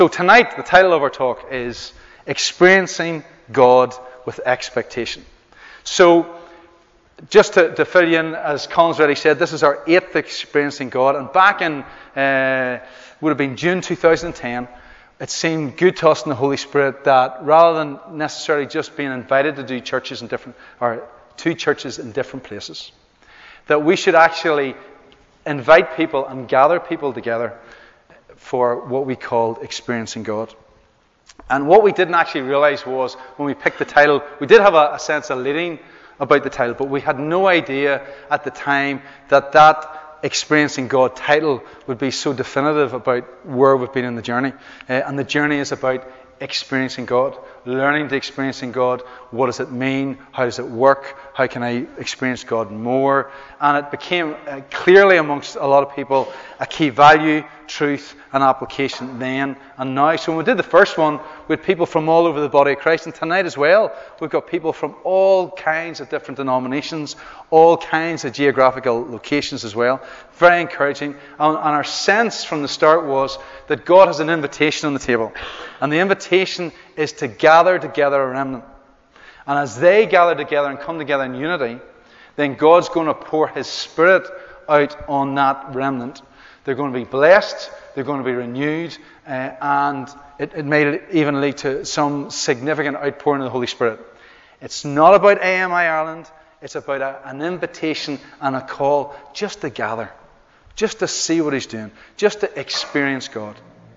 So tonight, the title of our talk is Experiencing God with Expectation. So, just to fill you in, as Colin's already said, this is our 8th Experiencing God. And back in, would have been June 2010, it seemed good to us in the Holy Spirit that rather than necessarily just being invited to do churches in different, or two churches in different places, that we should actually invite people and gather people together for what we called Experiencing God. And what we didn't actually realize was, when we picked the title, we did have a sense of leading about the title, but we had no idea at the time that Experiencing God title would be so definitive about where we've been in the journey. And the journey is about experiencing God, learning to experiencing God. What does it mean? How does it work? How can I experience God more? And it became clearly amongst a lot of people a key value, truth, and application then and now. So when we did the first one, we had people from all over the body of Christ. And tonight as well, we've got people from all kinds of different denominations, all kinds of geographical locations as well. Very encouraging. And our sense from the start was that God has an invitation on the table. And the invitation is to gather together a remnant. And as they gather together and come together in unity, then God's going to pour His Spirit out on that remnant. They're going to be blessed, they're going to be renewed, and it may even lead to some significant outpouring of the Holy Spirit. It's not about AMI Ireland, it's about an invitation and a call just to gather, just to see what He's doing, just to experience God.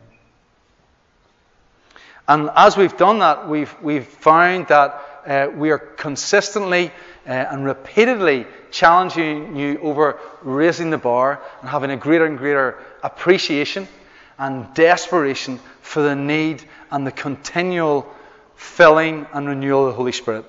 And as we've done that, we've found that we are consistently and repeatedly challenging you over raising the bar and having a greater and greater appreciation and desperation for the need and the continual filling and renewal of the Holy Spirit.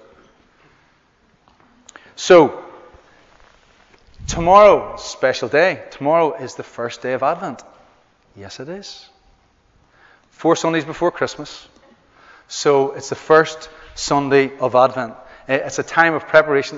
So, tomorrow, special day. Tomorrow is the first day of Advent. Yes, it is. 4 Sundays before Christmas. So, it's the first Sunday of Advent. It's a time of preparation,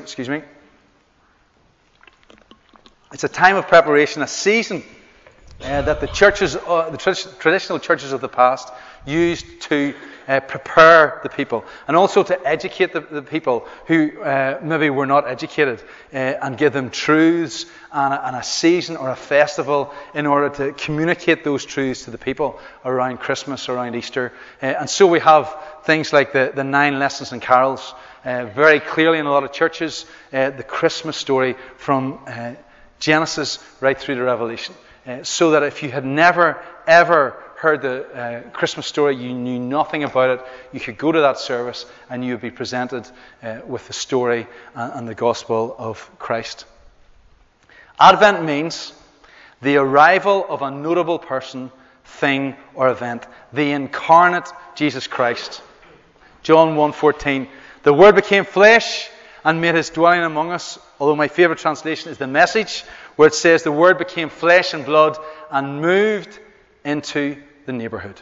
It's a time of preparation, a season that the churches, the traditional churches of the past used to prepare the people and also to educate the people who maybe were not educated and give them truths and a season or a festival in order to communicate those truths to the people around Christmas, around Easter. And so we have things like the 9 lessons and carols, very clearly in a lot of churches, the Christmas story from Genesis right through to Revelation. So that if you had never, ever heard the Christmas story, you knew nothing about it, you could go to that service and you would be presented with the story and the gospel of Christ. Advent means the arrival of a notable person, thing, or event. The incarnate Jesus Christ. John 1:14. The Word became flesh and made His dwelling among us. Although my favourite translation is the Message, where it says the Word became flesh and blood and moved into the neighbourhood.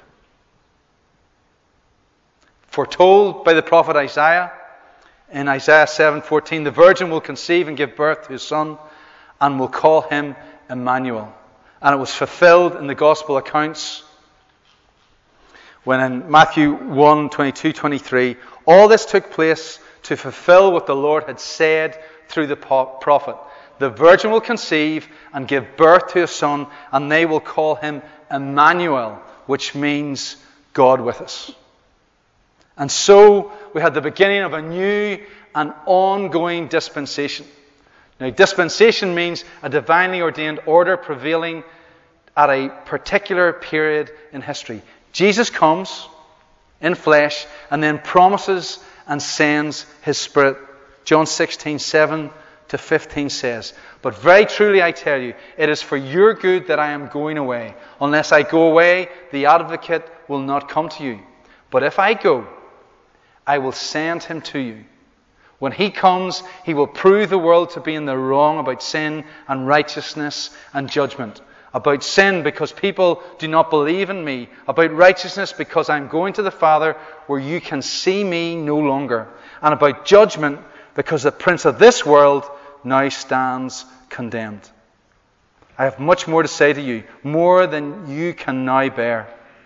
Foretold by the prophet Isaiah in Isaiah 7:14, the virgin will conceive and give birth to a son and will call him Emmanuel. And it was fulfilled in the gospel accounts when in Matthew 1:22-23, all this took place to fulfill what the Lord had said through the prophet. The virgin will conceive and give birth to a son, and they will call him Emmanuel, which means God with us. And so we had the beginning of a new and ongoing dispensation. Now, dispensation means a divinely ordained order prevailing at a particular period in history. Jesus comes in flesh and then promises and sends His Spirit. John 16:7-15 says, but very truly I tell you, it is for your good that I am going away. Unless I go away, the advocate will not come to you. But if I go, I will send him to you. When he comes, he will prove the world to be in the wrong about sin and righteousness and judgment. About sin, because people do not believe in me. About righteousness, because I'm going to the Father where you can see me no longer. And about judgment, because the prince of this world now stands condemned. I have much more to say to you, more than you can now bear.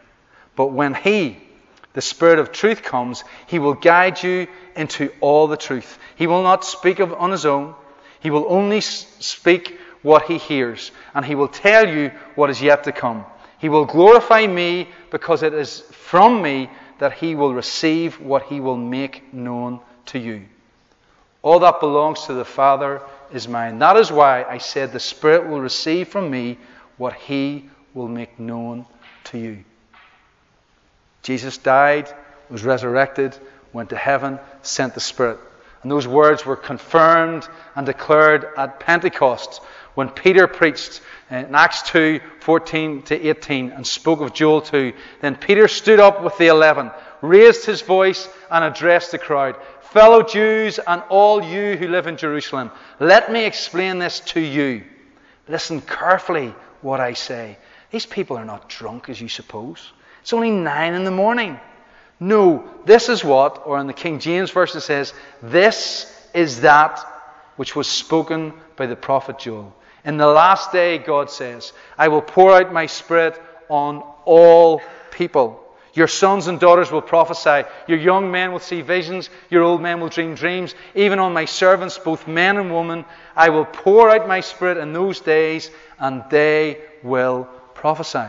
But when He, the Spirit of truth, comes, He will guide you into all the truth. He will not speak on His own. He will only speak what He hears, and He will tell you what is yet to come. He will glorify me, because it is from me that He will receive what He will make known to you. All that belongs to the Father is mine. That is why I said the Spirit will receive from me what He will make known to you. Jesus died, was resurrected, went to heaven, sent the Spirit. And those words were confirmed and declared at Pentecost when Peter preached in Acts 2, 14 to 18 and spoke of Joel 2. Then Peter stood up with the 11, raised his voice and addressed the crowd. Fellow Jews and all you who live in Jerusalem, let me explain this to you. Listen carefully what I say. These people are not drunk as you suppose. It's only 9 a.m. No, this is what, or in the King James Version it says, this is that which was spoken by the prophet Joel. In the last day, God says, I will pour out my Spirit on all people. Your sons and daughters will prophesy. Your young men will see visions. Your old men will dream dreams. Even on my servants, both men and women, I will pour out my Spirit in those days, and they will prophesy.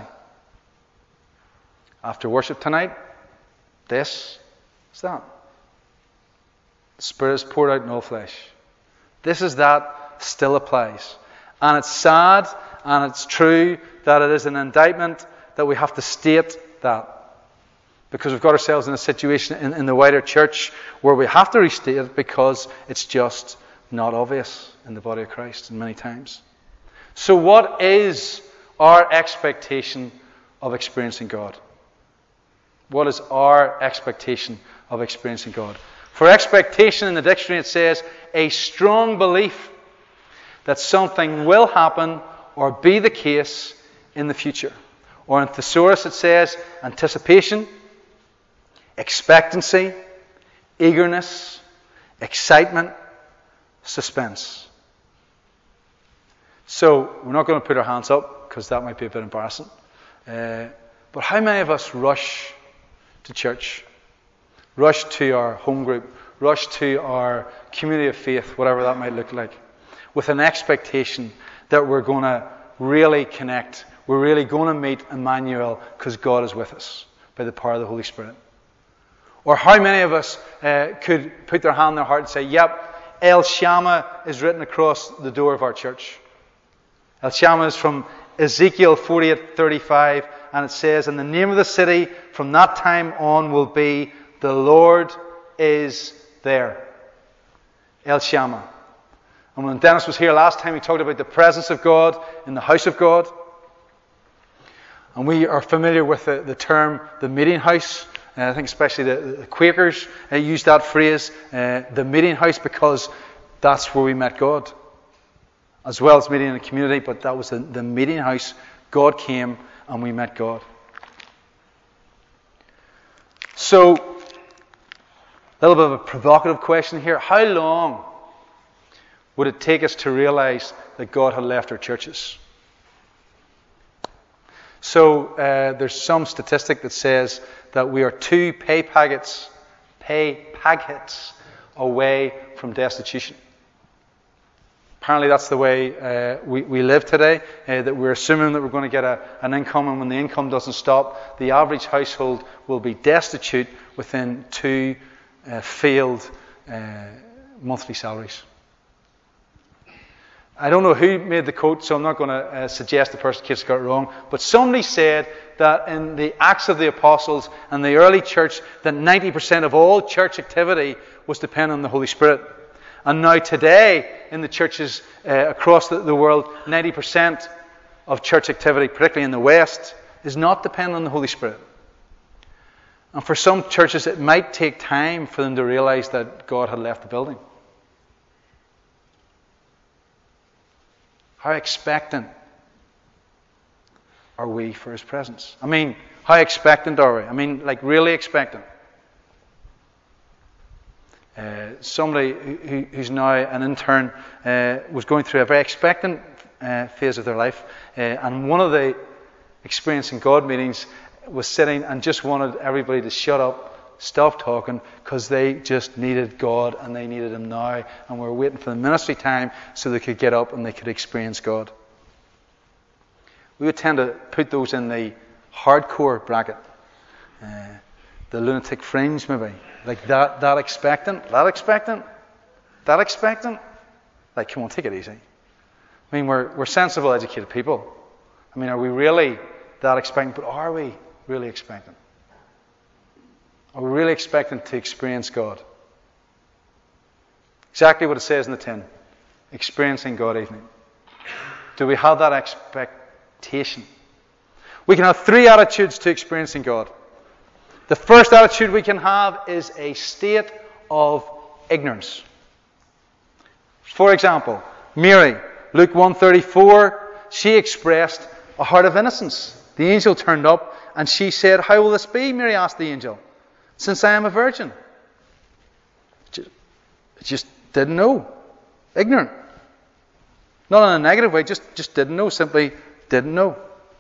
After worship tonight, this is that. The Spirit is poured out in all flesh. This is that still applies. And it's sad and it's true that it is an indictment that we have to state that. Because we've got ourselves in a situation in the wider church where we have to restate it because it's just not obvious in the body of Christ many times. So what is our expectation of experiencing God? What is our expectation of experiencing God? For expectation in the dictionary it says, a strong belief that something will happen or be the case in the future. Or in thesaurus it says, anticipation, expectancy, eagerness, excitement, suspense. So, we're not going to put our hands up because that might be a bit embarrassing. But how many of us rush to church, rush to our home group, rush to our community of faith, whatever that might look like, with an expectation that we're going to really connect, we're really going to meet Emmanuel because God is with us by the power of the Holy Spirit? Or how many of us could put their hand on their heart and say, yep, El Shammah is written across the door of our church. El Shammah is from Ezekiel 48:35, and it says, and the name of the city from that time on will be, the Lord is there. El Shammah. And when Dennis was here last time, he talked about the presence of God in the house of God. And we are familiar with the term, the meeting house. I think especially the Quakers use that phrase, the meeting house, because that's where we met God. As well as meeting in a community, but that was the meeting house. God came and we met God. So, a little bit of a provocative question here. How long would it take us to realize that God had left our churches? So, there's some statistic that says that we are 2 pay packets away from destitution. Apparently that's the way we live today, that we're assuming that we're going to get an income, and when the income doesn't stop, the average household will be destitute within 2 failed monthly salaries. I don't know who made the quote, so I'm not going to suggest the person in case I got it wrong, but somebody said that in the Acts of the Apostles and the early church, that 90% of all church activity was dependent on the Holy Spirit. And now today, in the churches across the world, 90% of church activity, particularly in the West, is not dependent on the Holy Spirit. And for some churches, it might take time for them to realize that God had left the building. How expectant are we for His presence? I mean, how expectant are we? I mean, like really expectant. Somebody who's now an intern was going through a very expectant phase of their life, and one of the Experiencing God meetings, was sitting and just wanted everybody to shut up, stop talking, because they just needed God and they needed Him now. And we were waiting for the ministry time so they could get up and they could experience God. We would tend to put those in the hardcore bracket. The lunatic fringe, maybe. Like that expectant. Like, come on, take it easy. I mean, we're sensible, educated people. I mean, are we really that expectant? But are we really expectant? Are we really expectant to experience God? Exactly what it says in the tin. Experiencing God evening. Do we have that expectation? We can have three attitudes to experiencing God. The first attitude we can have is a state of ignorance. For example, Mary, Luke 1:34, she expressed a heart of innocence. The angel turned up and she said, "How will this be?" Mary asked the angel, "since I am a virgin." Just didn't know. Ignorant. Not in a negative way, just didn't know, simply didn't know.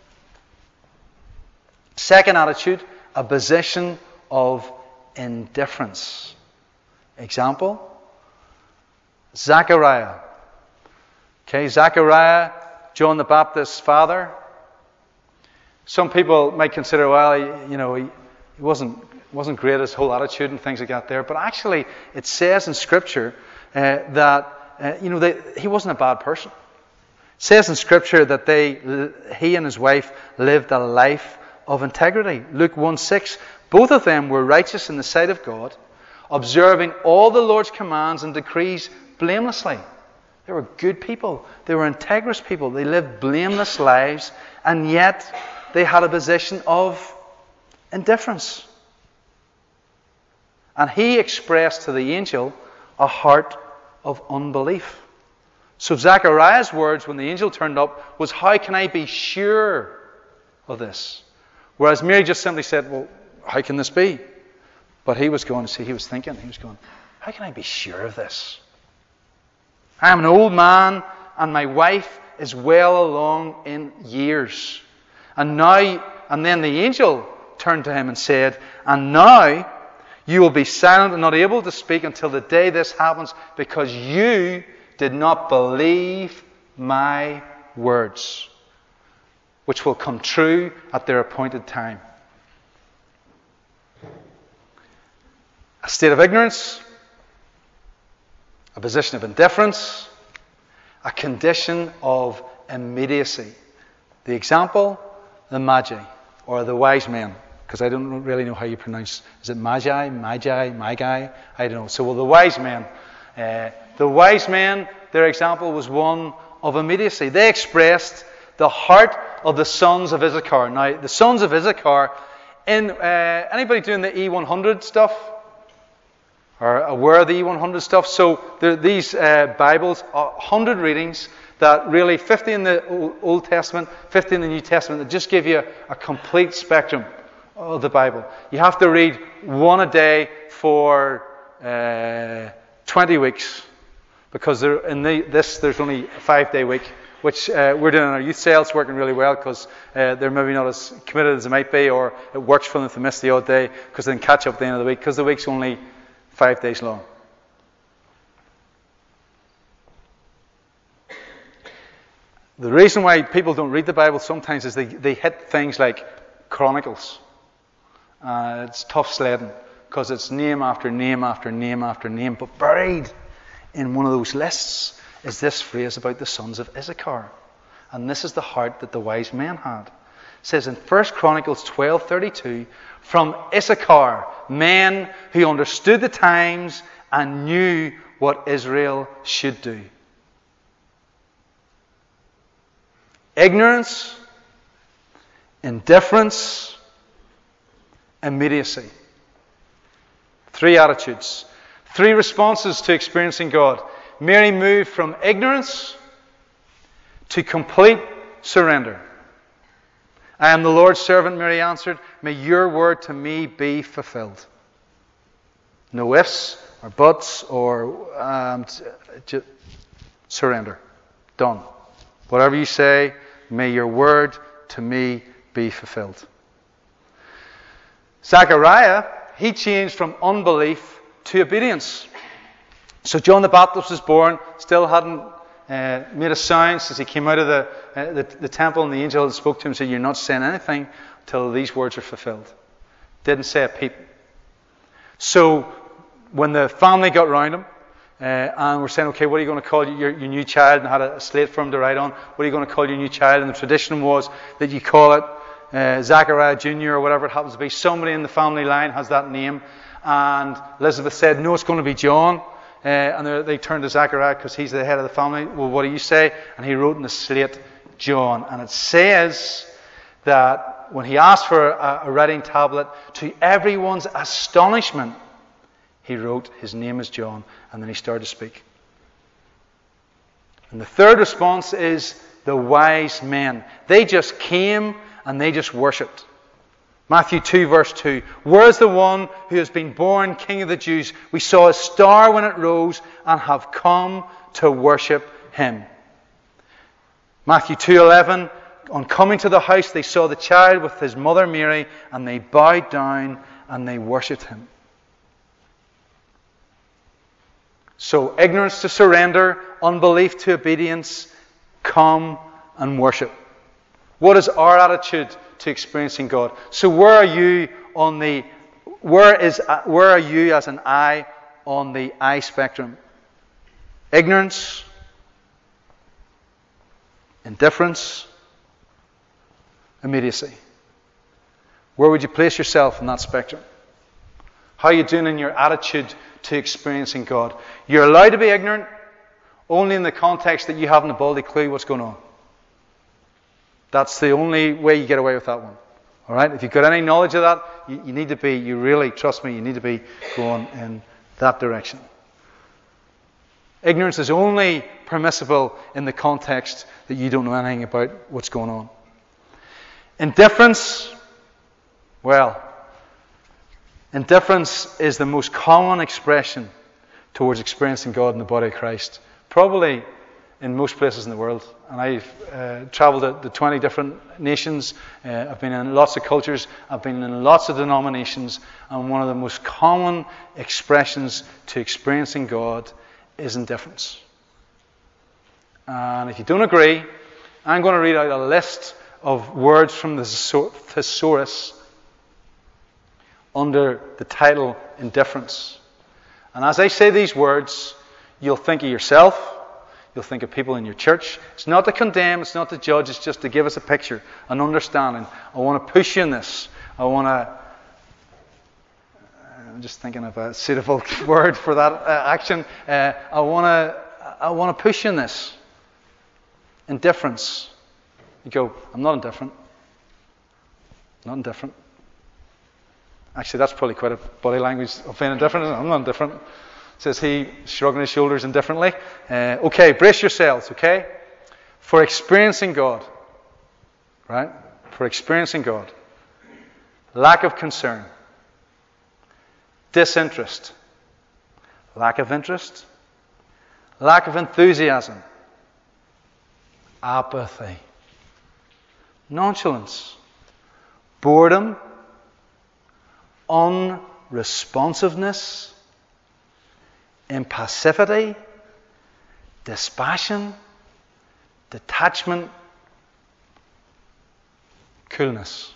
Second attitude, a position of indifference. Example, Zachariah. Okay, Zachariah, John the Baptist's father. Some people might consider, well, he wasn't great, his whole attitude and things like that there. But actually, it says in Scripture that he wasn't a bad person. It says in Scripture that he and his wife lived a life of integrity. Luke 1:6, both of them were righteous in the sight of God, observing all the Lord's commands and decrees blamelessly. They were good people. They were integrous people. They lived blameless lives, and yet they had a position of indifference. And he expressed to the angel a heart of unbelief. So Zachariah's words when the angel turned up was, "How can I be sure of this?" Whereas Mary just simply said, "Well, how can this be?" But he was going, "How can I be sure of this? I am an old man and my wife is well along in years." And then the angel turned to him and said, "And now you will be silent and not able to speak until the day this happens, because you did not believe my words, which will come true at their appointed time." A state of ignorance, a position of indifference, a condition of immediacy. The example, the Magi, or the wise men, because I don't really know how you pronounce. Is it Magi? I don't know. So, the wise men. The wise men, their example was one of immediacy. They expressed the heart of the sons of Issachar. Now, the sons of Issachar, anybody doing the E100 stuff? Or aware of the E100 stuff? So these Bibles, 100 readings that really 50 in the Old Testament, 50 in the New Testament, that just give you a complete spectrum of the Bible. You have to read one a day for 20 weeks, because there's only a 5-day week, which we're doing in our youth cell. It's working really well because they're maybe not as committed as they might be, or it works for them to miss the odd day because they can catch up at the end of the week, because the week's only 5 days long. The reason why people don't read the Bible sometimes is they hit things like Chronicles. It's tough sledding because it's name after name after name after name. But buried in one of those lists is this phrase about the sons of Issachar. And this is the heart that the wise men had. It says in 1 Chronicles 12:32, from Issachar, men who understood the times and knew what Israel should do. Ignorance, indifference, immediacy. 3 attitudes, 3 responses to experiencing God. Mary moved from ignorance to complete surrender. "I am the Lord's servant," Mary answered. "May your word to me be fulfilled." No ifs or buts or just surrender. Done. Whatever you say, may your word to me be fulfilled. Zechariah, he changed from unbelief to obedience. So John the Baptist was born, still hadn't made a sound since he came out of the temple, and the angel that spoke to him said, "You're not saying anything till these words are fulfilled." Didn't say a peep. So when the family got round him, and we're saying, "Okay, what are you going to call your new child?" and had a slate for him to write on, "What are you going to call your new child?" and the tradition was that you call it Zechariah Jr. or whatever it happens to be. Somebody in the family line has that name. And Elizabeth said, "No, it's going to be John." And they turned to Zechariah because he's the head of the family. "Well, what do you say?" And he wrote in the slate, John. And it says that when he asked for a writing tablet, to everyone's astonishment, he wrote, "His name is John." And then he started to speak. And the third response is the wise men. They just came and they just worshipped. Matthew 2 verse 2. "Where is the one who has been born King of the Jews? We saw a star when it rose and have come to worship him." Matthew 2:11. "On coming to the house, they saw the child with his mother Mary, and they bowed down and they worshipped him." So ignorance to surrender, unbelief to obedience, come and worship. What is our attitude to experiencing God? So where are you as an I on the I spectrum? Ignorance, indifference, immediacy. Where would you place yourself in that spectrum? How are you doing in your attitude to experiencing God? You're allowed to be ignorant only in the context that you haven't a baldy clue what's going on. That's the only way you get away with that one. All right? If you've got any knowledge of that, you need to be, you really, trust me, you need to be going in that direction. Ignorance is only permissible in the context that you don't know anything about what's going on. Indifference, well, indifference is the most common expression towards experiencing God in the body of Christ. Probably in most places in the world. And I've traveled to 20 different nations. I've been in lots of cultures. I've been in lots of denominations. And one of the most common expressions to experiencing God is indifference. And if you don't agree, I'm going to read out a list of words from the thesaurus under the title Indifference. And as I say these words, you'll think of yourself. You'll think of people in your church. It's not to condemn, it's not to judge, it's just to give us a picture, an understanding. I want to push you in this. I'm just thinking of a suitable word for that action. I want to push you in this. Indifference. You go, "I'm not indifferent. Not indifferent." Actually, that's probably quite a body language of being indifferent. "I'm not indifferent," says he, shrugging his shoulders indifferently. Okay, brace yourselves, okay? For experiencing God, right? For experiencing God. Lack of concern. Disinterest. Lack of interest. Lack of enthusiasm. Apathy. Nonchalance. Boredom. Unresponsiveness. Impassivity, dispassion, detachment, coolness.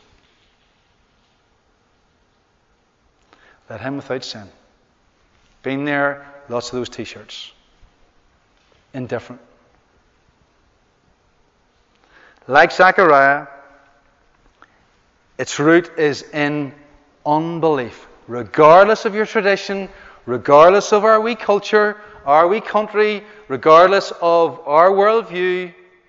Let him without sin. Been there, lots of those t-shirts. Indifferent. Like Zechariah, its root is in unbelief. Regardless of your tradition, regardless of our wee culture, our wee country, regardless of our worldview,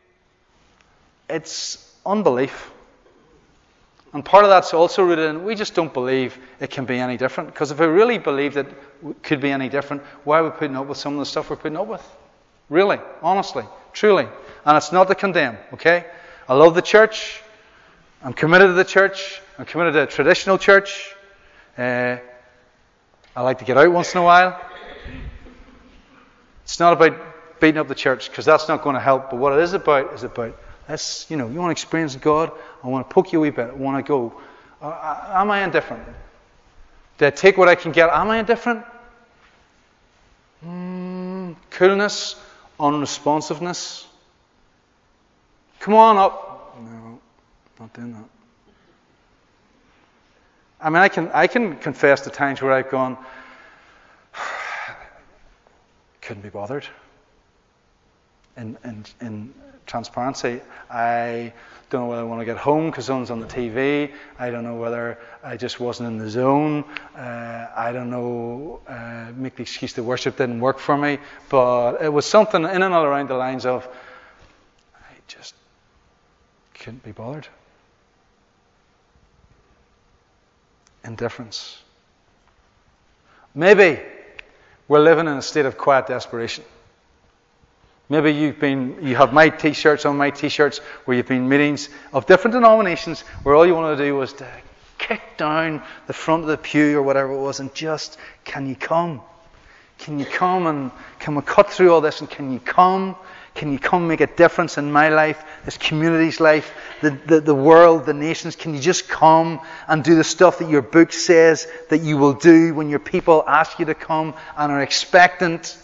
it's unbelief. And part of that's also rooted in, we just don't believe it can be any different. Because if we really believed it could be any different, why are we putting up with some of the stuff we're putting up with? Really, honestly, truly. And it's not to condemn, okay? I love the church. I'm committed to the church. I'm committed to a traditional church. I like to get out once in a while. It's not about beating up the church, because that's not going to help. But what it is about, let's, you want to experience God, I want to poke you a wee bit. I want to go, am I indifferent? Do I take what I can get? Am I indifferent? Coolness, unresponsiveness. Come on up. No, not doing that. I mean, I can confess the times where I've gone, couldn't be bothered. In transparency, I don't know whether I want to get home because someone's on the TV. I don't know whether I just wasn't in the zone. I don't know, make the excuse that worship didn't work for me. But it was something in and around the lines of, I just couldn't be bothered. Indifference. Maybe we're living in a state of quiet desperation. Maybe you have my t-shirts on my t-shirts where you've been meetings of different denominations where all you wanted to do was to kick down the front of the pew or whatever it was and just, can you come? Can you come and can we cut through all this and can you come? Can you come make a difference in my life, this community's life, the world, the nations? Can you just come and do the stuff that your book says that you will do when your people ask you to come and are expectant?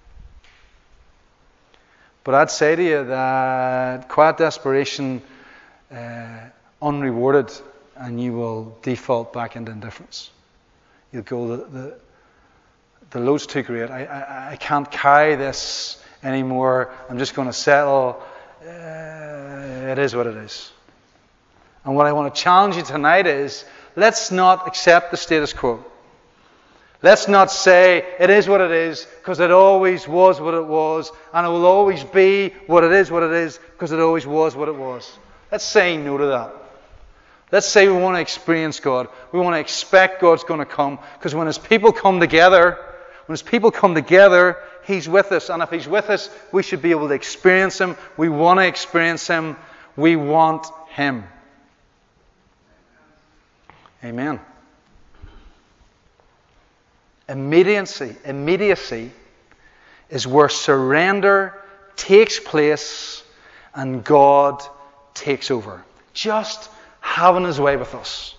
But I'd say to you that quiet desperation, unrewarded, and you will default back into indifference. You'll go, the load's too great. I can't carry this anymore. I'm just going to settle. It is what it is. And what I want to challenge you tonight is, let's not accept the status quo. Let's not say it is what it is because it always was what it was and it will always be what it is because it always was what it was. Let's say no to that. Let's say we want to experience God. We want to expect God's going to come because when His people come together, He's with us. And if He's with us, we should be able to experience Him. We want to experience Him. We want Him. Amen. Immediacy is where surrender takes place and God takes over. Just having His way with us.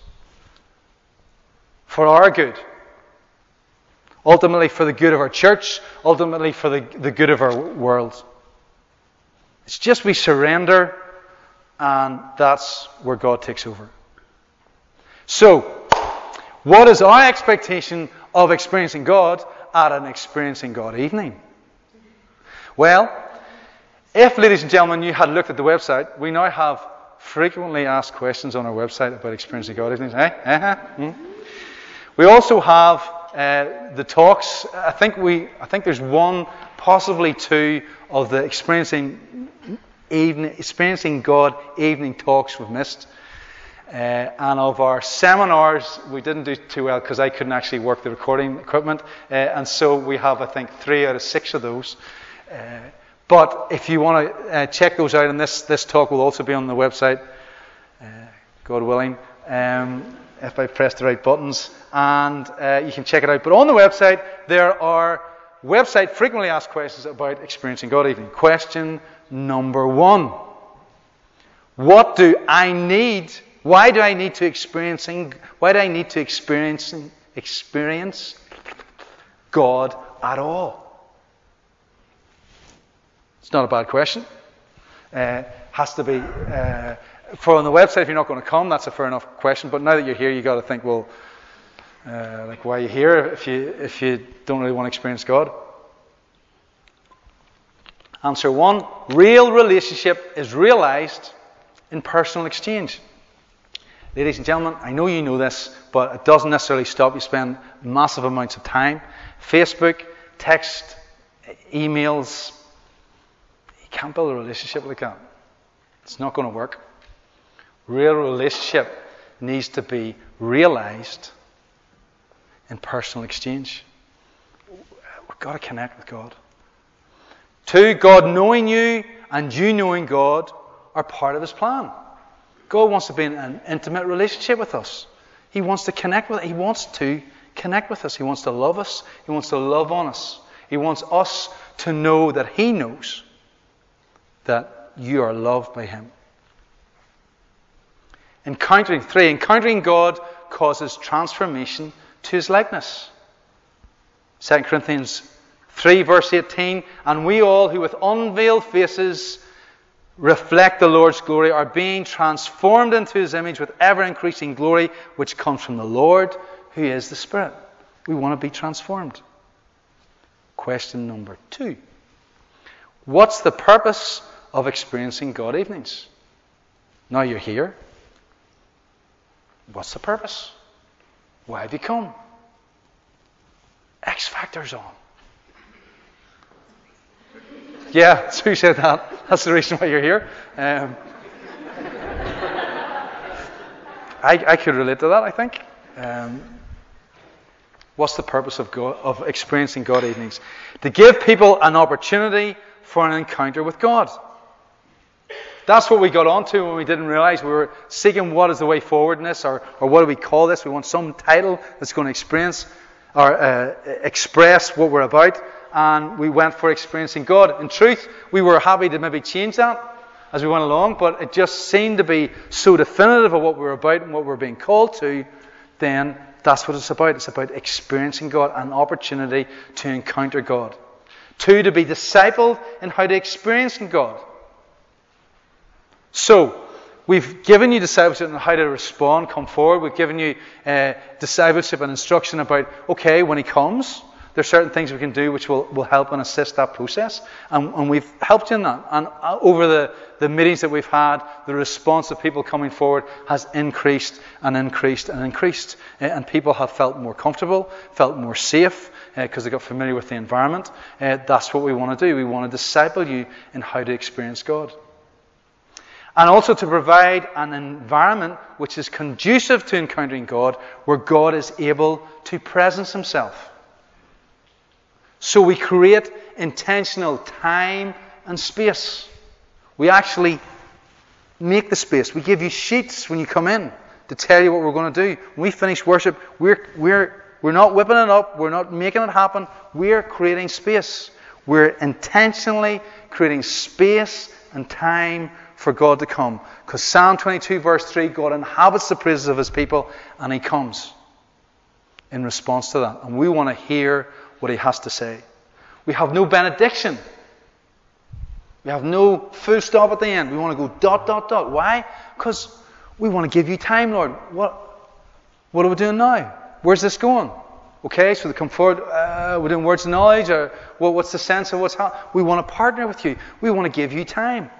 For our good. Ultimately for the good of our church. Ultimately for the good of our world. It's just we surrender and that's where God takes over. So, what is our expectation of experiencing God at an Experiencing God evening? Well, if, ladies and gentlemen, you had looked at the website, we now have frequently asked questions on our website about Experiencing God evenings. We also have the talks. I think there's one, possibly two, of the Experiencing God evening talks we've missed. And of our seminars, we didn't do too well because I couldn't actually work the recording equipment. And so we have, I think, 3 out of 6 of those. But if you want to check those out, and this talk will also be on the website, God willing, if I press the right buttons, and you can check it out. But on the website, there are frequently asked questions about Experiencing God evening. Question number 1. What do I need? Why do I need to experience God at all? It's not a bad question. Has to be for on the website. If you're not going to come, that's a fair enough question. But now that you're here, you got to think, well, why are you here if you don't really want to experience God? Answer 1: real relationship is realized in personal exchange. Ladies and gentlemen, I know you know this, but it doesn't necessarily stop you spend massive amounts of time. Facebook, text, emails. You can't build a relationship like that. It's not going to work. Real relationship needs to be realized in personal exchange. We've got to connect with God. 2, God knowing you and you knowing God are part of His plan. God wants to be in an intimate relationship with us. He wants to connect with us. He wants to connect with us. He wants to love us. He wants to love on us. He wants us to know that He knows that you are loved by Him. Encountering God causes transformation to his likeness. 2 Corinthians 3 verse 18, and we all who with unveiled faces reflect the Lord's glory are being transformed into his image with ever-increasing glory, which comes from the Lord, who is the Spirit. We want to be transformed. Question number 2. What's the purpose of experiencing God evenings? Now you're here. What's the purpose? Why have you come? X Factor's on. Yeah, Sue said that. That's the reason why you're here. I could relate to that, I think. What's the purpose of experiencing God evenings? To give people an opportunity for an encounter with God. That's what we got onto when we didn't realize we were seeking what is the way forward in this, or what do we call this? We want some title that's going to experience or express what we're about, and we went for experiencing God. In truth, we were happy to maybe change that as we went along, but it just seemed to be so definitive of what we were about and what we're being called to. Then that's what it's about. It's about experiencing God, an opportunity to encounter God. 2, to be discipled in how to experience God. So, we've given you discipleship on how to respond, come forward. We've given you discipleship and instruction about, okay, when he comes, there's certain things we can do which will help and assist that process. And we've helped you in that. And over the meetings that we've had, the response of people coming forward has increased and increased and increased. And people have felt more comfortable, felt more safe, because they got familiar with the environment. That's what we want to do. We want to disciple you in how to experience God. And also to provide an environment which is conducive to encountering God, where God is able to presence himself. So we create intentional time and space. We actually make the space. We give you sheets when you come in to tell you what we're going to do. When we finish worship, we're not whipping it up. We're not making it happen. We're creating space. We're intentionally creating space and time for God to come. Because Psalm 22 verse 3, God inhabits the praises of his people, and he comes in response to that. And we want to hear what he has to say. We have no benediction. We have no full stop at the end. We want to go ... Why? Because we want to give you time, Lord. What are we doing now? Where's this going? Okay, so they come forward, we're doing words of knowledge, or what's the sense of what's happening? We want to partner with you. We want to give you time.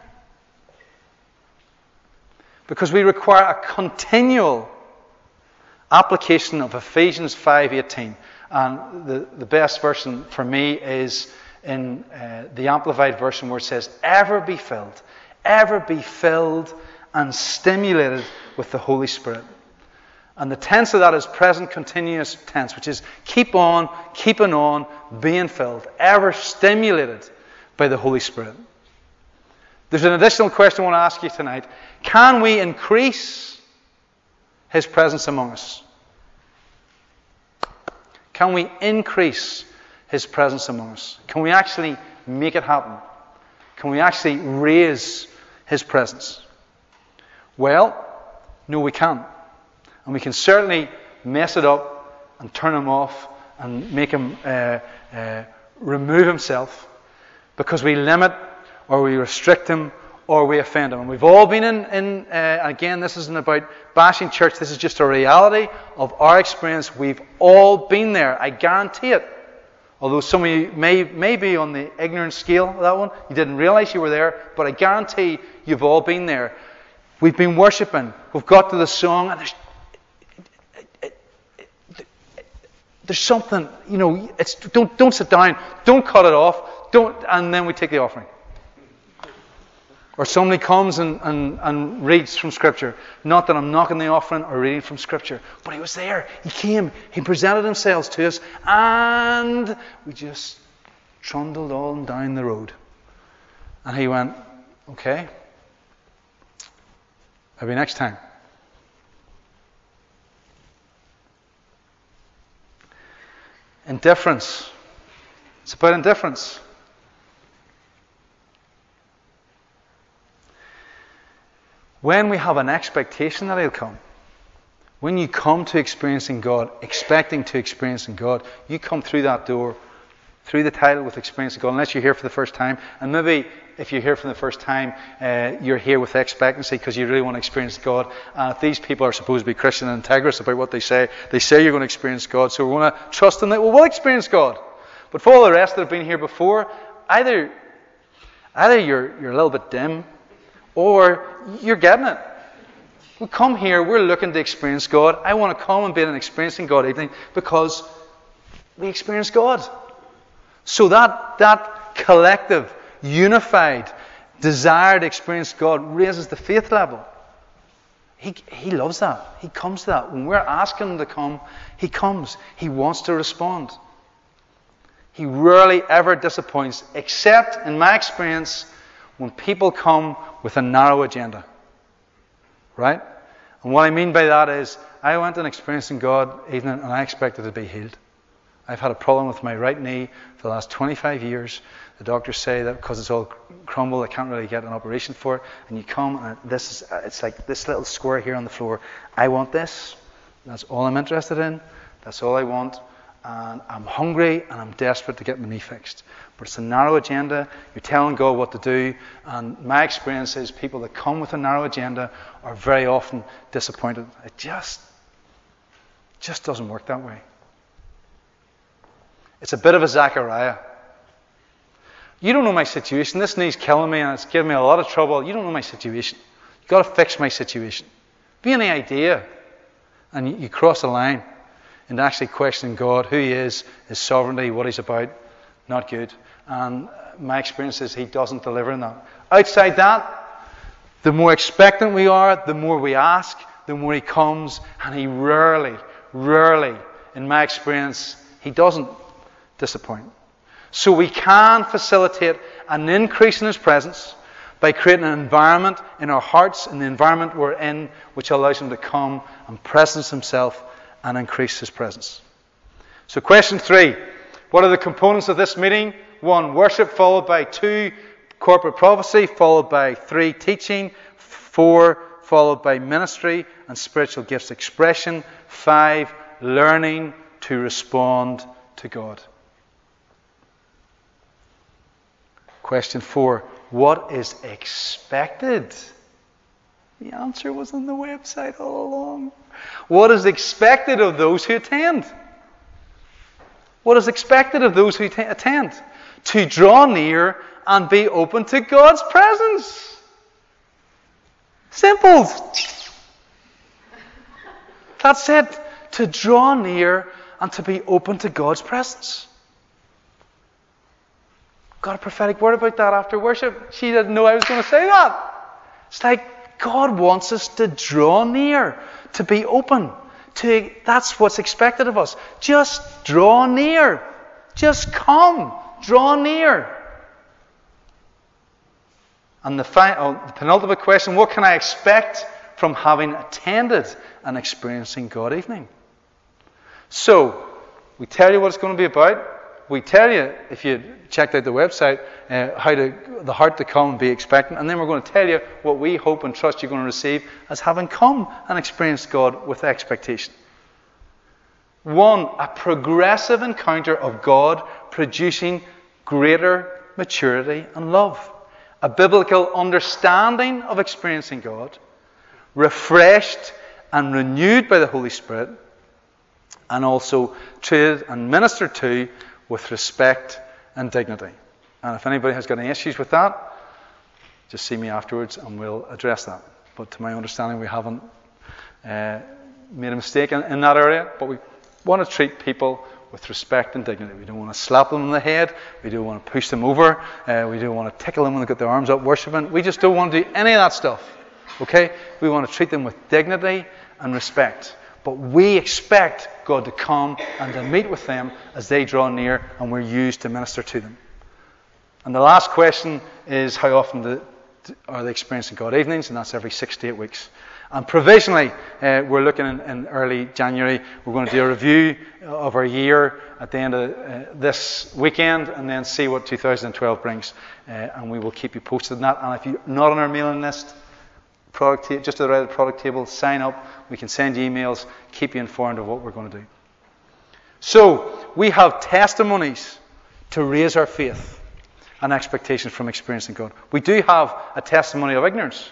Because we require a continual application of Ephesians 5:18. And the best version for me is in the Amplified version, where it says, ever be filled and stimulated with the Holy Spirit. And the tense of that is present continuous tense, which is keep on, keeping on, being filled, ever stimulated by the Holy Spirit. There's an additional question I want to ask you tonight. Can we increase his presence among us? Can we increase his presence among us? Can we actually make it happen? Can we actually raise his presence? Well, no, we can't. And we can certainly mess it up and turn him off and make him remove himself, because we limit or we restrict him or we offend him. And we've all been in again, this isn't about bashing church, this is just a reality of our experience. We've all been there, I guarantee it. Although some of you may be on the ignorant scale of that one, you didn't realize you were there, but I guarantee you've all been there. We've been worshipping, we've got to the song, and there's something, it's don't sit down, don't cut it off, and then we take the offering. Or somebody comes and reads from Scripture. Not that I'm knocking the offering or reading from Scripture, but he was there. He came. He presented himself to us, and we just trundled on down the road. And he went, okay, maybe next time. Indifference. It's about indifference. When we have an expectation that he'll come, When you come to experiencing God, expecting to experiencing God, you come through that door, through the title with experiencing God, unless you're here for the first time. And maybe if you're here for the first time, you're here with expectancy because you really want to experience God. And if these people are supposed to be Christian and integrous about what they say you're going to experience God, so we want to trust them that we'll experience God. But for all the rest that have been here before, either you're a little bit dim, or you're getting it. We come here, we're looking to experience God. I want to come and be in an experiencing God evening because we experience God. So that collective, unified, desire to experience God raises the faith level. He loves that. He comes to that. When we're asking him to come, he comes. He wants to respond. He rarely ever disappoints, except in my experience, when people come with a narrow agenda. Right? And what I mean by that is, I went to an experiencing God evening and I expected to be healed. I've had a problem with my right knee for the last 25 years. The doctors say that because it's all crumbled, I can't really get an operation for it. And you come and it's like this little square here on the floor. I want this. That's all I'm interested in. That's all I want. And I'm hungry and I'm desperate to get my knee fixed. But it's a narrow agenda. You're telling God what to do. And my experience is people that come with a narrow agenda are very often disappointed. It just doesn't work that way. It's a bit of a Zechariah. You don't know my situation. This knee's killing me and it's giving me a lot of trouble. You don't know my situation. You've got to fix my situation. Be any idea. And you cross the line into actually questioning God, who he is, his sovereignty, what he's about. Not good. And my experience is he doesn't deliver in that. Outside that, the more expectant we are, the more we ask, the more he comes, and he rarely, in my experience, he doesn't disappoint. So we can facilitate an increase in his presence by creating an environment in our hearts, in the environment we're in, which allows him to come and presence himself and increase his presence. So question 3. What are the components of this meeting? 1, worship, followed by 2, corporate prophecy, followed by 3, teaching, 4, followed by ministry and spiritual gifts expression, 5, learning to respond to God. Question 4, what is expected? The answer was on the website all along. What is expected of those who attend? What is expected of those who attend? To draw near and be open to God's presence. Simple. That's it. To draw near and to be open to God's presence. Got a prophetic word about that after worship. She didn't know I was going to say that. It's like God wants us to draw near, to be open. That's what's expected of us. Just draw near. Just come. Draw near. And the penultimate question, what can I expect from having attended an experiencing God evening? So, we tell you what it's going to be about. We tell you, if you checked out the website, the heart to come and be expectant. And then we're going to tell you what we hope and trust you're going to receive as having come and experienced God with expectation. 1, a progressive encounter of God producing greater maturity and love. A biblical understanding of experiencing God, refreshed and renewed by the Holy Spirit, and also treated and ministered to with respect and dignity. And if anybody has got any issues with that, just see me afterwards and we'll address that. But to my understanding, we haven't made a mistake in that area. But we want to treat people with respect and dignity. We don't want to slap them on the head. We don't want to push them over. We don't want to tickle them when they've got their arms up worshiping. We just don't want to do any of that stuff. Okay? We want to treat them with dignity and respect. But we expect God to come and to meet with them as they draw near and we're used to minister to them. And the last question is, how often are they experiencing God evenings? And that's every 6 to 8 weeks. And provisionally, we're looking in early January, we're going to do a review of our year at the end of this weekend and then see what 2012 brings. And we will keep you posted on that. And if you're not on our mailing list, just to the right of the product table. Sign up. We can send you emails, keep you informed of what we're going to do. So, we have testimonies to raise our faith and expectations from experiencing God. We do have a testimony of ignorance.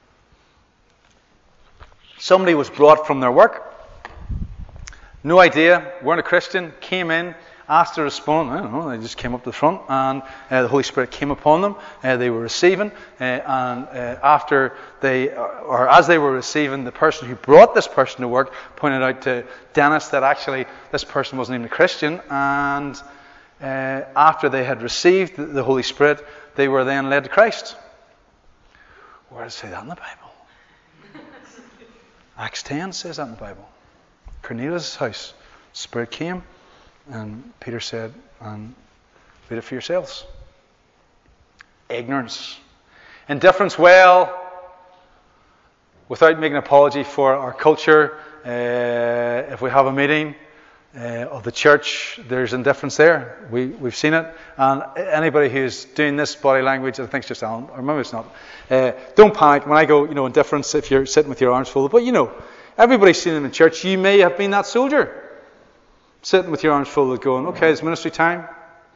Somebody was brought from their work. No idea, weren't a Christian, came in, asked to respond. I don't know, they just came up to the front and the Holy Spirit came upon them. They were receiving, and after they, or as they were receiving, the person who brought this person to work pointed out to Dennis that actually this person wasn't even a Christian, and after they had received the Holy Spirit, they were then led to Christ. Where does it say that in the Bible? Acts 10 says that in the Bible. Cornelius' house, Spirit came, and Peter said, and read it for yourselves. Ignorance. Indifference, well, without making an apology for our culture, if we have a meeting of the church, there's indifference there. We've seen it. And anybody who's doing this body language, I think it's just Alan, or maybe it's not, don't panic. When I go, indifference, if you're sitting with your arms folded, but everybody's seen it in church. You may have been that soldier. Sitting with your arms folded going, okay, it's ministry time.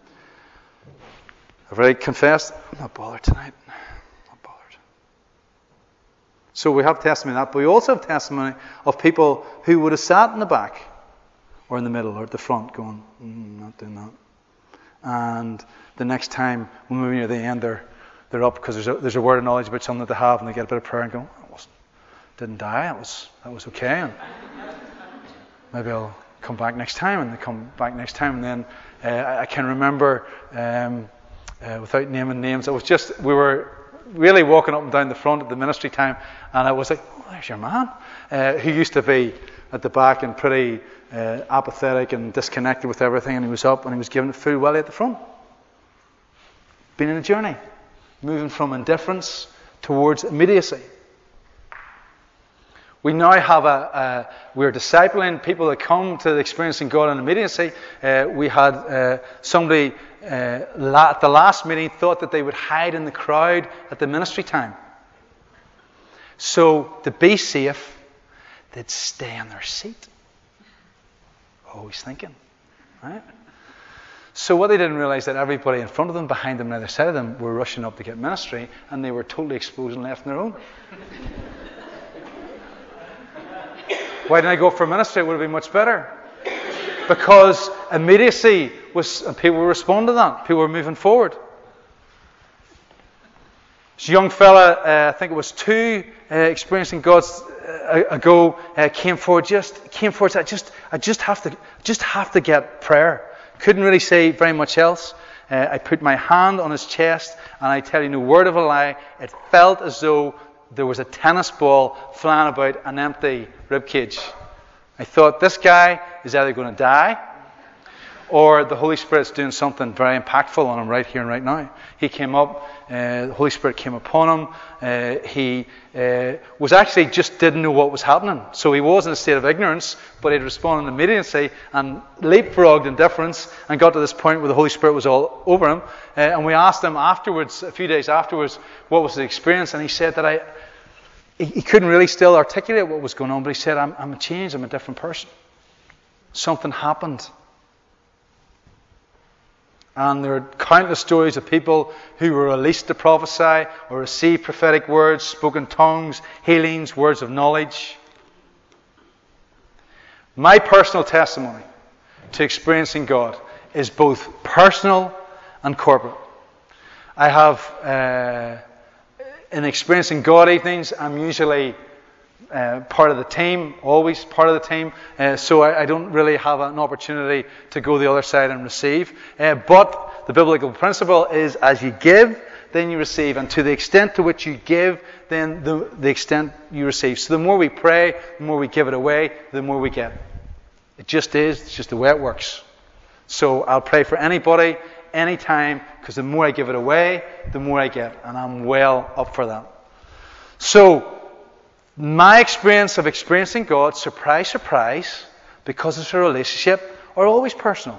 I've already confessed, I'm not bothered tonight. Not bothered. So we have testimony of that, but we also have testimony of people who would have sat in the back or in the middle or at the front going, not doing that. And the next time, when we're near the end, they're up because there's a word of knowledge about something that they have, and they get a bit of prayer and go, didn't die, that was okay. And maybe I'll come back next time, and they come back next time, and then I can remember, without naming names, we were really walking up and down the front at the ministry time, and I was like, oh, there's your man, who used to be at the back and pretty apathetic and disconnected with everything, and he was up and he was giving it full welly at the front. Been in a journey, moving from indifference towards immediacy. We now have we're discipling people that come to experiencing God in immediacy. We had somebody at the last meeting thought that they would hide in the crowd at the ministry time. So to be safe, they'd stay in their seat. Always thinking, right? So what they didn't realize that everybody in front of them, behind them, and either side of them were rushing up to get ministry, and they were totally exposed and left on their own. Why didn't I go for ministry? It would have been much better. Because immediacy was, and people were responding to that. People were moving forward. This young fella, I think it was 2, experiencing God's ago, came forward. Said, I just have to get prayer. Couldn't really say very much else. I put my hand on his chest, and I tell you, no word of a lie, it felt as though there was a tennis ball flying about an empty ribcage. I thought, this guy is either going to die, or the Holy Spirit's doing something very impactful on him right here and right now. He came up, the Holy Spirit came upon him. He was actually just didn't know what was happening. So he was in a state of ignorance, but he'd responded immediately and leapfrogged in difference and got to this point where the Holy Spirit was all over him. And we asked him afterwards, a few days afterwards, what was the experience, and he said that he couldn't really still articulate what was going on, but he said, I'm changed, I'm a different person. Something happened. And there are countless stories of people who were released to prophesy or receive prophetic words, spoken tongues, healings, words of knowledge. My personal testimony to experiencing God is both personal and corporate. I have, in experiencing God evenings, I'm usually part of the team, always part of the team, so I don't really have an opportunity to go the other side and receive. But the biblical principle is, as you give, then you receive, and to the extent to which you give, then the extent you receive. So the more we pray, the more we give it away, the more we get. It just is, it's just the way it works. So I'll pray for anybody, anytime, because the more I give it away, the more I get, and I'm well up for that. So, my experience of experiencing God, surprise, surprise, because it's a relationship, are always personal.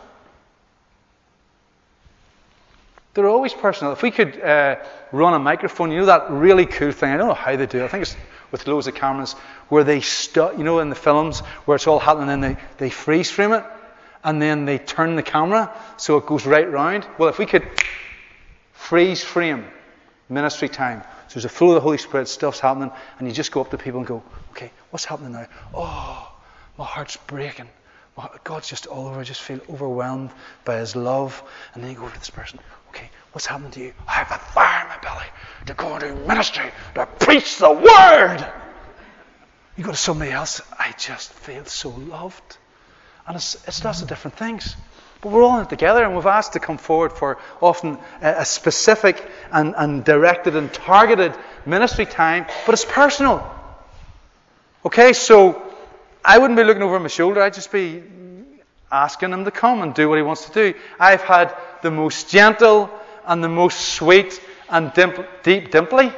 They're always personal. If we could run a microphone, that really cool thing, I don't know how they do it, I think it's with loads of cameras where they in the films where it's all happening and then they freeze frame it and then they turn the camera so it goes right round. Well, if we could freeze frame ministry time, so there's a flow of the Holy Spirit, stuff's happening, and you just go up to people and go, okay, what's happening now? Oh, my heart's breaking. God's just all over. I just feel overwhelmed by His love. And then you go over to this person, okay, what's happening to you? I have a fire in my belly to go and do ministry, to preach the Word. You go to somebody else, I just feel so loved. And it's lots of different things. But we're all in it together, and we've asked to come forward for often a specific and directed and targeted ministry time, but it's personal. Okay, so I wouldn't be looking over my shoulder. I'd just be asking him to come and do what he wants to do. I've had the most gentle and the most sweet and deeply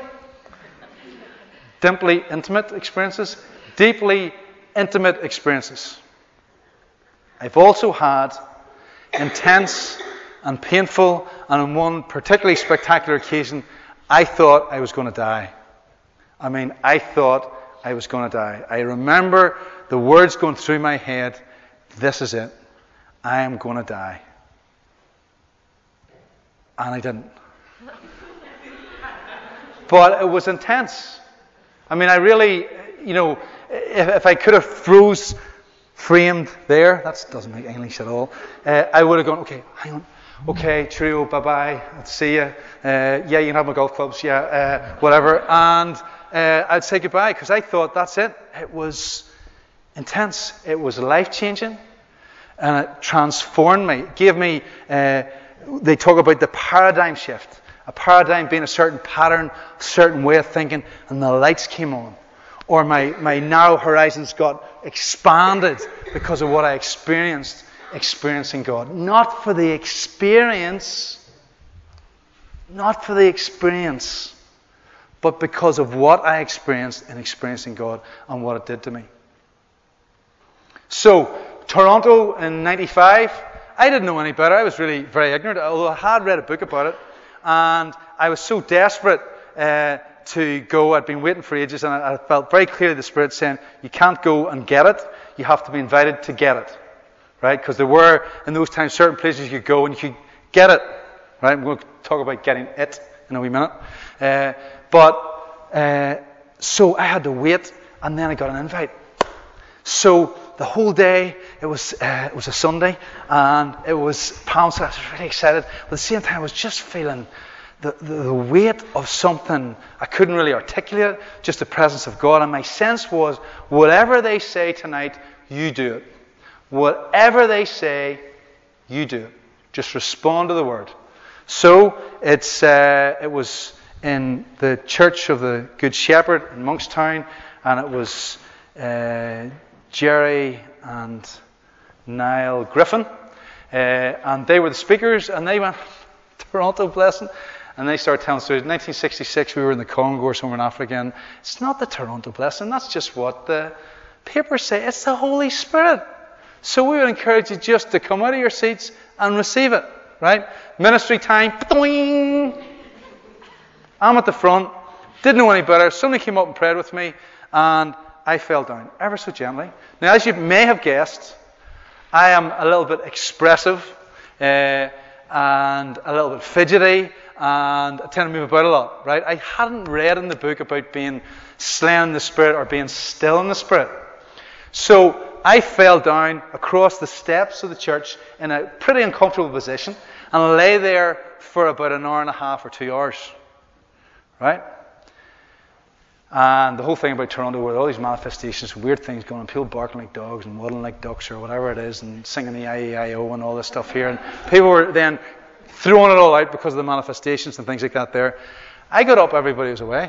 intimate experiences. Deeply intimate experiences. I've also had intense and painful, and on one particularly spectacular occasion, I thought I was going to die. I thought I was going to die. I remember the words going through my head, this is it. I am going to die. And I didn't. But it was intense. I really, if I could have framed there, that doesn't make English at all, I would have gone, okay, hang on. Okay, cheerio, bye-bye, I'll see you. Yeah, you can have my golf clubs, whatever. And I'd say goodbye, because I thought, that's it. It was intense. It was life-changing. And it transformed me. It gave me, they talk about the paradigm shift. A paradigm being a certain pattern, a certain way of thinking, and the lights came on. Or my narrow horizons got expanded because of what I experiencing God. Not for the experience, but because of what I experienced in experiencing God and what it did to me. So, Toronto in 95, I didn't know any better. I was really very ignorant, although I had read a book about it. And I was so desperate to go. I'd been waiting for ages, and I felt very clearly the Spirit saying, you can't go and get it. You have to be invited to get it. Right? Because there were, in those times, certain places you could go and you could get it. Right? We're going to talk about getting it in a wee minute. So I had to wait, and then I got an invite. So the whole day, it was a Sunday, and it was Palm Sunday. I was really excited. But at the same time, I was just feeling the weight of something. I couldn't really articulate it, just the presence of God. And my sense was, whatever they say tonight, you do it. Whatever they say, you do it. Just respond to the word. So it was in the Church of the Good Shepherd in Monkstown, and it was Jerry and Niall Griffin, and they were the speakers, and they went, Toronto blessing, and they started telling stories. In 1966, we were in the Congo or somewhere in Africa, and it's not the Toronto blessing, that's just what the papers say, it's the Holy Spirit. So we would encourage you just to come out of your seats and receive it, right? Ministry time, I'm at the front, didn't know any better, somebody came up and prayed with me, and I fell down ever so gently. Now, as you may have guessed, I am a little bit expressive and a little bit fidgety, and I tend to move about a lot, right? I hadn't read in the book about being slain in the Spirit or being still in the Spirit. So I fell down across the steps of the church in a pretty uncomfortable position and lay there for about an hour and a half or 2 hours, right? And the whole thing about Toronto were all these manifestations, weird things going on, people barking like dogs and waddling like ducks or whatever it is, and singing the I-E-I-O and all this stuff here. And people were then throwing it all out because of the manifestations and things like that there. I got up, everybody was away.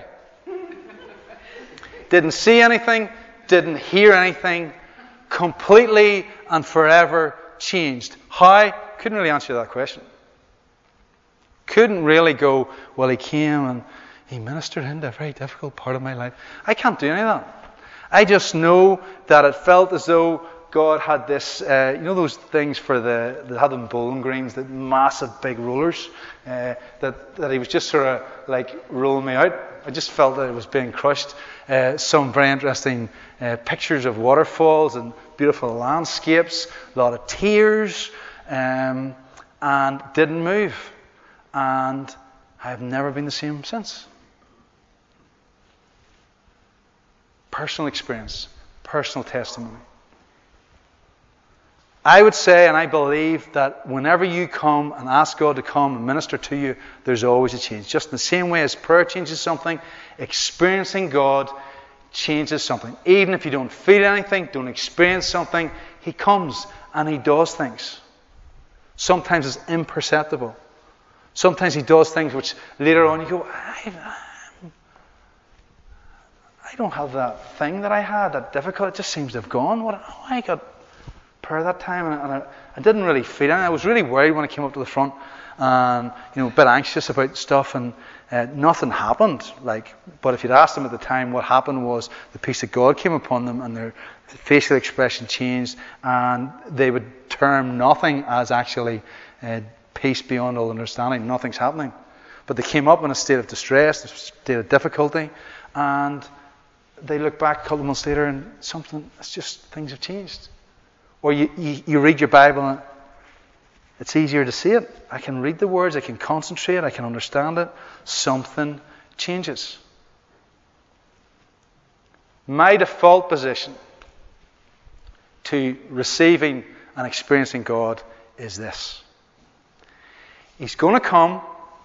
Didn't see anything, didn't hear anything, completely and forever changed. How? Couldn't really answer that question. Couldn't really go, well, he came and he ministered into a very difficult part of my life. I can't do any of that. I just know that it felt as though God had this, those things they had them bowling greens, the massive big rollers, that he was just sort of like rolling me out. I just felt that it was being crushed. Some very interesting pictures of waterfalls and beautiful landscapes, a lot of tears, and didn't move. And I have never been the same since. Personal experience, personal testimony. I would say, and I believe, that whenever you come and ask God to come and minister to you, there's always a change. Just in the same way as prayer changes something, experiencing God changes something. Even if you don't feel anything, don't experience something, He comes and He does things. Sometimes it's imperceptible. Sometimes He does things which later on you go, I don't have that thing that I had, that difficult. It just seems to have gone. I got prayer that time, and I didn't really feel it. I was really worried when I came up to the front, and a bit anxious about stuff, and nothing happened. But if you'd asked them at the time, what happened was the peace of God came upon them, and their facial expression changed, and they would term nothing as actually peace beyond all understanding. Nothing's happening, but they came up in a state of distress, a state of difficulty, and they look back a couple of months later, and it's just things have changed. Or you read your Bible and it's easier to see it. I can read the words, I can concentrate, I can understand it. Something changes. My default position to receiving and experiencing God is this. He's going to come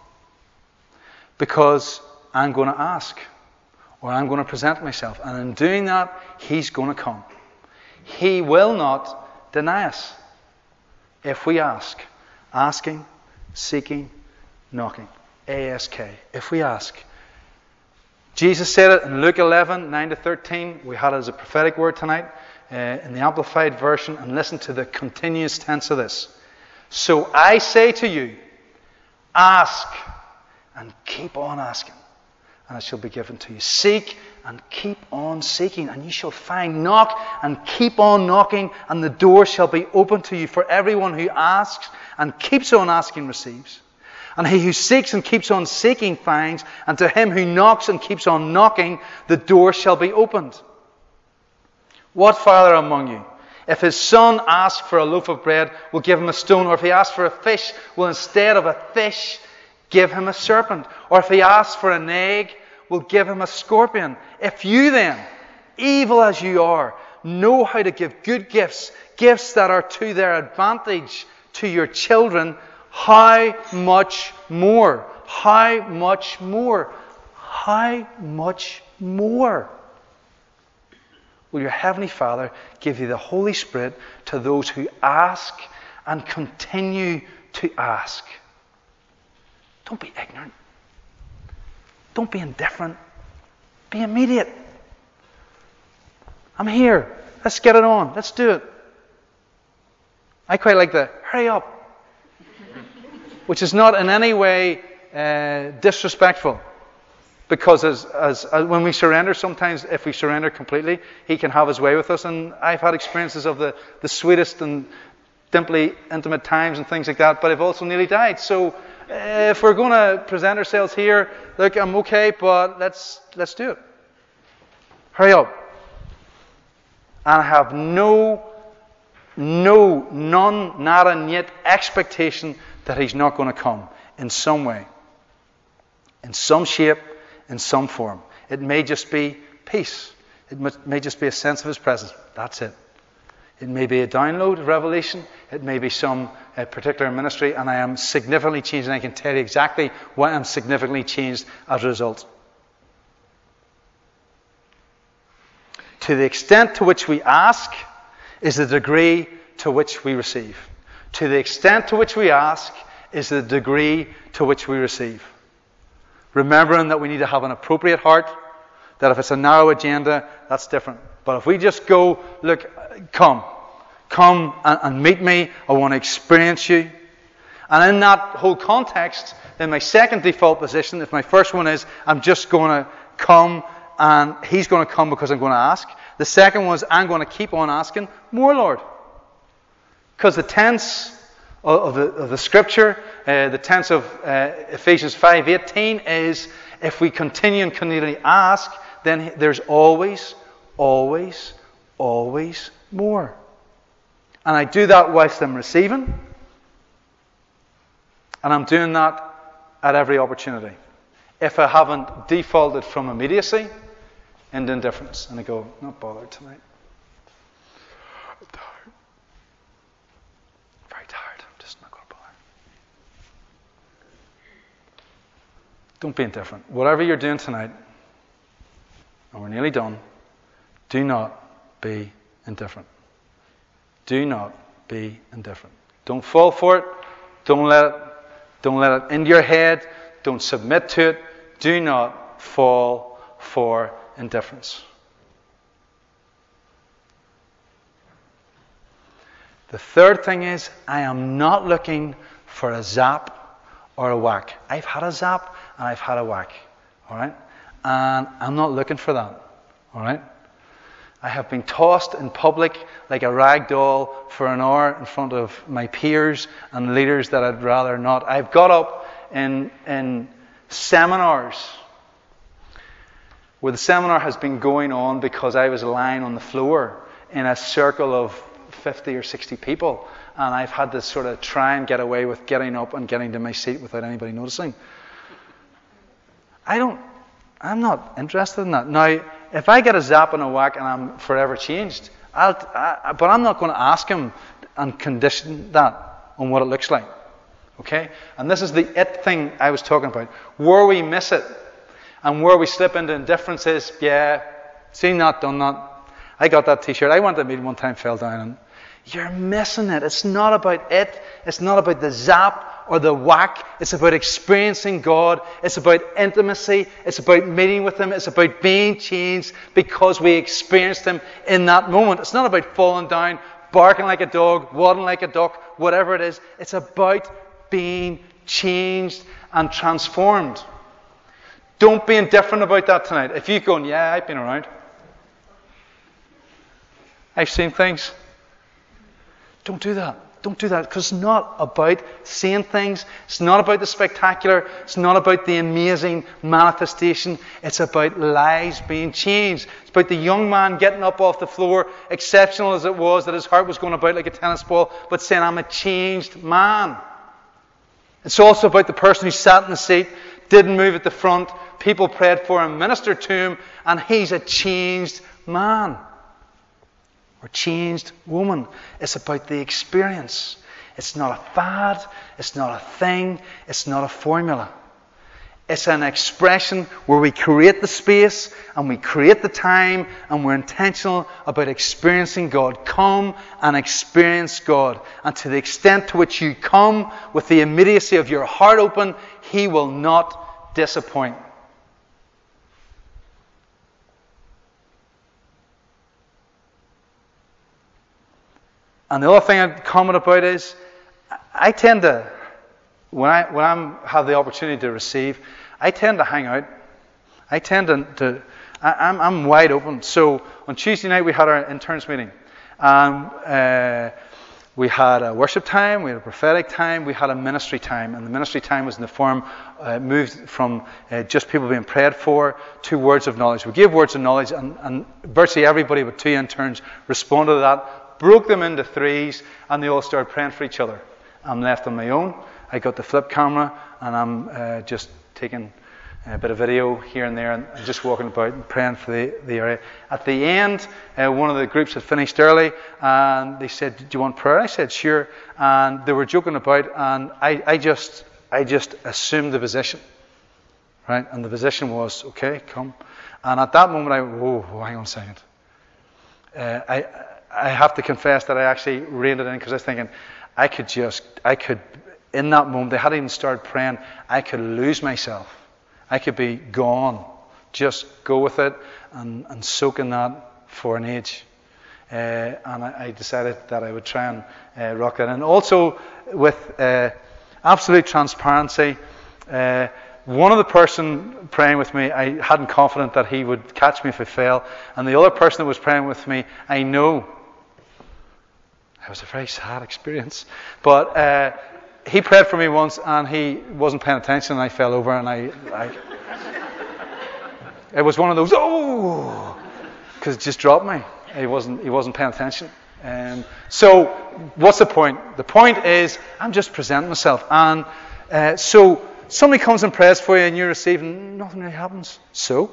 because I'm going to ask, or I'm going to present myself. And in doing that, He's going to come. He will not deny us if we ask. Asking, seeking, knocking. ASK. If we ask. Jesus said it in Luke 11, 9-13. We had it as a prophetic word tonight in the Amplified Version. And listen to the continuous tense of this. So I say to you, ask and keep on asking, and it shall be given to you. Seek and keep on seeking, and you shall find. Knock and keep on knocking, and the door shall be open to you. For everyone who asks and keeps on asking receives. And he who seeks and keeps on seeking finds. And to him who knocks and keeps on knocking, the door shall be opened. What father among you, if his son asks for a loaf of bread, will give him a stone? Or if he asks for a fish, will instead of a fish give him a serpent? Or if he asks for an egg, will give him a scorpion? If you then, evil as you are, know how to give good gifts, gifts that are to their advantage to your children, how much more will your Heavenly Father give you the Holy Spirit to those who ask and continue to ask? Don't be ignorant. Don't be indifferent. Be immediate. I'm here. Let's get it on. Let's do it. I quite like the hurry up, which is not in any way disrespectful. Because as when we surrender, sometimes if we surrender completely, He can have His way with us. And I've had experiences of the sweetest and dimply intimate times and things like that, but I've also nearly died. So if we're going to present ourselves here, look, I'm okay, but let's do it. Hurry up. And I have none, nada, niet expectation that He's not going to come in some way, in some shape, in some form. It may just be peace. It may just be a sense of His presence. That's it. It may be a download of revelation. It may be some particular ministry, and I am significantly changed, and I can tell you exactly why I'm significantly changed as a result. To the extent to which we ask is the degree to which we receive. To the extent to which we ask is the degree to which we receive. Remembering that we need to have an appropriate heart, that if it's a narrow agenda, that's different. But if we just go, look, come and meet me, I want to experience you. And in that whole context, then my second default position, if my first one is, I'm just going to come and He's going to come because I'm going to ask. The second one is, I'm going to keep on asking, more Lord. Because the tense of the Scripture, the tense of Ephesians 5:18 is, If we continue and continually ask, then there's always, always, always more. And I do that whilst I'm receiving. And I'm doing that at every opportunity. If I haven't defaulted from immediacy into indifference, and I go, not bothered tonight. I'm tired. Very tired. I'm just not going to bother. Don't be indifferent. Whatever you're doing tonight, and we're nearly done, do not be indifferent. Do not be indifferent. Don't fall for it. Don't let it into your head. Don't submit to it. Do not fall for indifference. The third thing is, I am not looking for a zap or a whack. I've had a zap and I've had a whack. All right? And I'm not looking for that. All right? I have been tossed in public like a rag doll for an hour in front of my peers and leaders that I'd rather not. I've got up in seminars where the seminar has been going on because I was lying on the floor in a circle of 50 or 60 people, and I've had to sort of try and get away with getting up and getting to my seat without anybody noticing. I'm not interested in that. Now, if I get a zap and a whack and I'm forever changed, but I'm not going to ask him and condition that on what it looks like. Okay? And this is the it thing I was talking about. Where we miss it and where we slip into indifference is, yeah, seen that, done that. I got that t-shirt. I went to a meeting one time, fell down, and you're missing it. It's not about it. It's not about the zap or the whack. It's about experiencing God. It's about intimacy. It's about meeting with Him. It's about being changed because we experienced Him in that moment. It's not about falling down, barking like a dog, waddling like a duck, whatever it is. It's about being changed and transformed. Don't be indifferent about that tonight. If you're going, yeah, I've been around. I've seen things. Don't do that. Don't do that, because it's not about seeing things. It's not about the spectacular. It's not about the amazing manifestation. It's about lives being changed. It's about the young man getting up off the floor, exceptional as it was, that his heart was going about like a tennis ball, but saying, I'm a changed man. It's also about the person who sat in the seat, didn't move at the front, people prayed for him, ministered to him, and he's a changed man. Or changed woman. It's about the experience. It's not a fad. It's not a thing. It's not a formula. It's an expression where we create the space and we create the time and we're intentional about experiencing God. Come and experience God. And to the extent to which you come with the immediacy of your heart open, He will not disappoint. And the other thing I'd comment about is, I tend to, when I have the opportunity to receive, I tend to hang out. I tend to I'm wide open. So on Tuesday night we had our interns meeting, and we had a worship time, we had a prophetic time, we had a ministry time, and the ministry time was in the form moved from just people being prayed for to words of knowledge. We gave words of knowledge, and virtually everybody but 2 interns responded to that. Broke them into 3s, and they all started praying for each other. I'm left on my own. I got the flip camera, and I'm just taking a bit of video here and there, and just walking about and praying for the area. At the end, one of the groups had finished early, and they said, "Do you want prayer?" I said, "Sure." And they were joking about, and I just assumed the position, right? And the position was, "Okay, come." And at that moment, hang on a second. I have to confess that I actually reined it in, because I was thinking, I could, in that moment, they hadn't even started praying, I could lose myself. I could be gone. Just go with it and soak in that for an age. And I decided that I would try and rock it. And also, with absolute transparency, one of the person praying with me, I hadn't confident that he would catch me if I fell. And the other person that was praying with me, I know. It was a very sad experience. But he prayed for me once, and he wasn't paying attention, and I fell over, and I It was one of those, oh, because it just dropped me. He wasn't paying attention. So what's the point? The point is, I'm just presenting myself. And so somebody comes and prays for you and you're receiving, nothing really happens. So?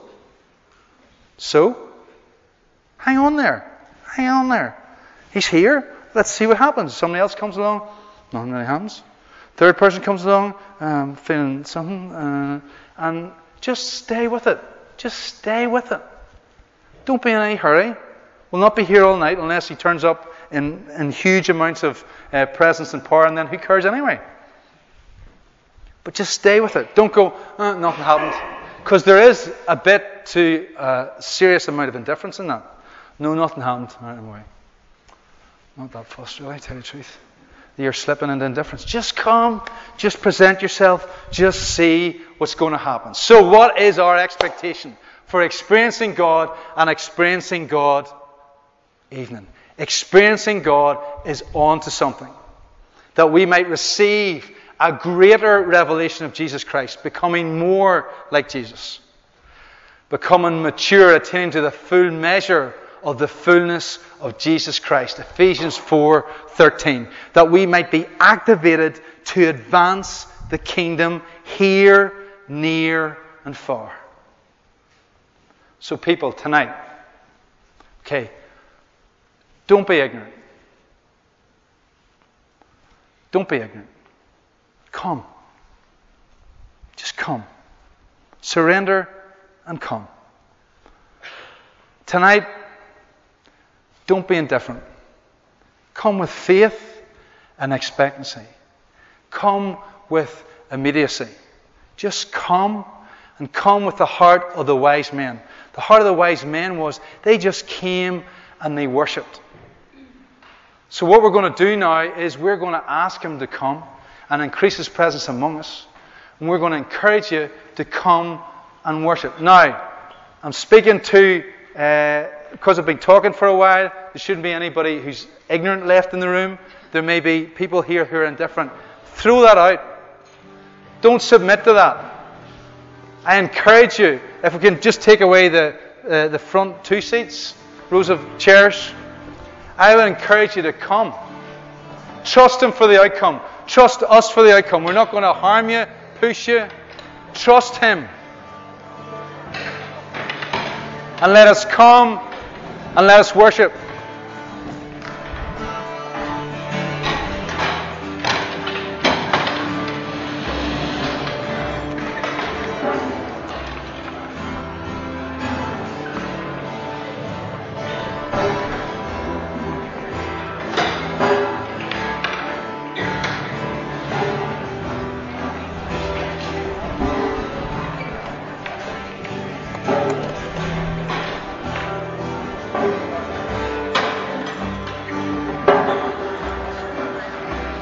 Hang on there. He's here. Let's see what happens. Somebody else comes along, nothing really happens. Third person comes along, feeling something, and just stay with it. Just stay with it. Don't be in any hurry. We'll not be here all night unless he turns up in huge amounts of presence and power, and then who cares anyway? But just stay with it. Don't go, nothing happened. Because there is a bit to a serious amount of indifference in that. No, nothing happened. All right, anyway. Not that fussed, really, tell you the truth. You're slipping into indifference. Just come. Just present yourself. Just see what's going to happen. So what is our expectation for experiencing God and experiencing God evening? Experiencing God is on to something. That we might receive a greater revelation of Jesus Christ, becoming more like Jesus. Becoming mature, attaining to the full measure of the fullness of Jesus Christ. Ephesians 4:13. That we might be activated to advance the kingdom here, near, and far. So people, tonight, okay, don't be ignorant. Don't be ignorant. Come. Just come. Surrender and come. Tonight, don't be indifferent. Come with faith and expectancy. Come with immediacy. Just come, and come with the heart of the wise men. The heart of the wise men was they just came and they worshipped. So what we're going to do now is we're going to ask him to come and increase his presence among us. And we're going to encourage you to come and worship. Now, I'm speaking to, because I've been talking for a while, there shouldn't be anybody who's ignorant left in the room. There may be people here who are indifferent. Throw that out. Don't submit to that. I encourage you, if we can just take away the front two seats, rows of chairs, I would encourage you to come. Trust him for the outcome. Trust us for the outcome. We're not going to harm you, push you. Trust him. And let us come and let us worship.